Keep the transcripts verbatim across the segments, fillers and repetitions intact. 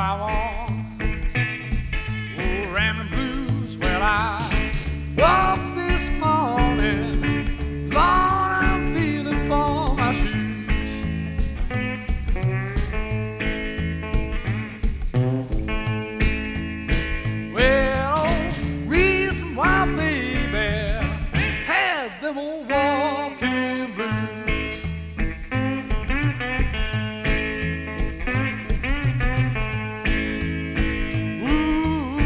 I want. Oh, rambling blues. Well, I woke this morning, Lord, I'm feeling for my shoes. Well, oh, reason why, baby, had them old walking blues. Ooh,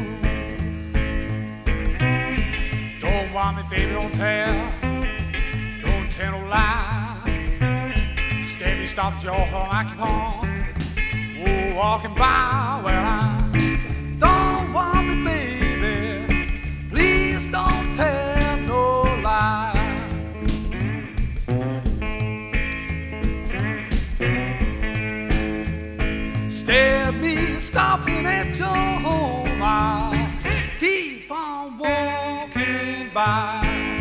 don't want me, baby, don't tell, don't tell no lie. Steady stopped your horn, I keep on, oh, walking by. Well, I don't want me, baby, please don't tell no lie. Instead of me stopping at your home, I'll keep on walking by.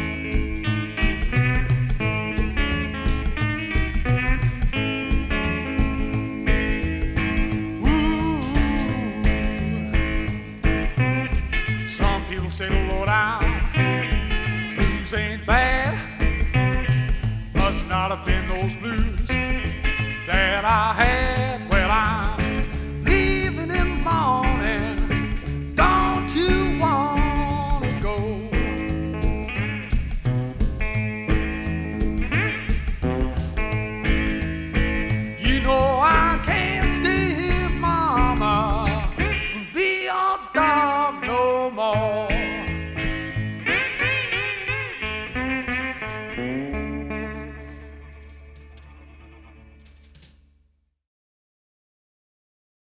Some people say the low down blues ain't bad. Must not have been those blues that I had. Well, I